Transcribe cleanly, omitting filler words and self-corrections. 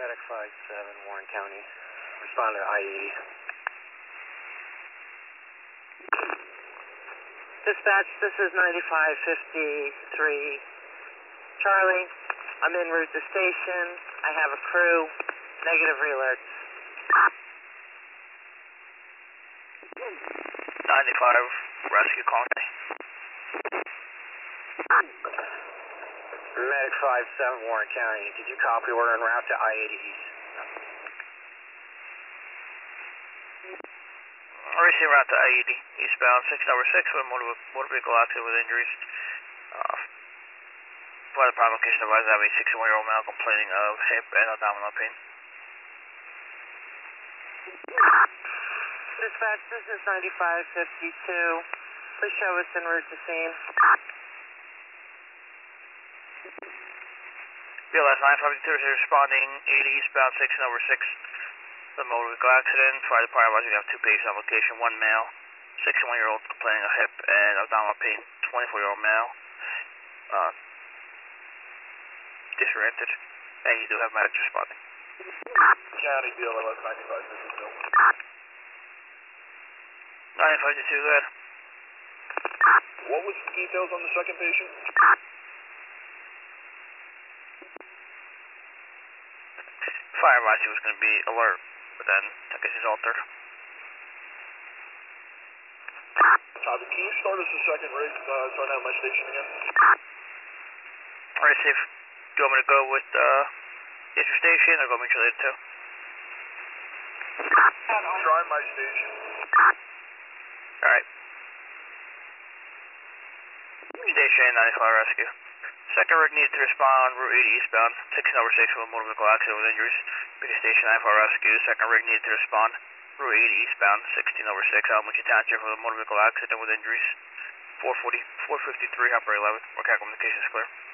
Medic 5-7, Warren County. Respond to I-80. Dispatch, this is 9553 Charlie. I'm en route to station. I have a crew. Negative alerts. 95, rescue calling me. Medic 5-7, Warren County. Did you copy? We're en route to I-80 East. Racing route to I-80 eastbound 6 number 6 with a motor vehicle accident with injuries. By the prime location advised I have a 61-year-old male complaining of hip and abdominal pain. Dispatch, this is 9552. Please show us en route to scene. BLS 952 is responding 80 eastbound 6 number 6. The motor vehicle accident. Fire department advising we have 2 patients on location, 1 male, 61-year-old complaining of hip and abdominal pain, 24-year-old male, disoriented, and you do have medics responding. County BLS 9552. 952, go ahead. What was the details on the second patient? Fire advising was going to be alert, but then I guess he's altered. Copy. Can you start us a second rig so I don't have my station again? Alright, Steve. Do you want me to go with your station or go meet you later too? Try my station. Alright. Station 95 rescue. Second rig needed to respond, Route 80 eastbound, 6 number 6 with a motor vehicle accident with injuries. Biggest station 95 rescue. Second rig needed to respond, Route 80 eastbound, 16 number 6, Alameda Township with a motor vehicle accident with injuries. 453, operator 11. Work out communications clear.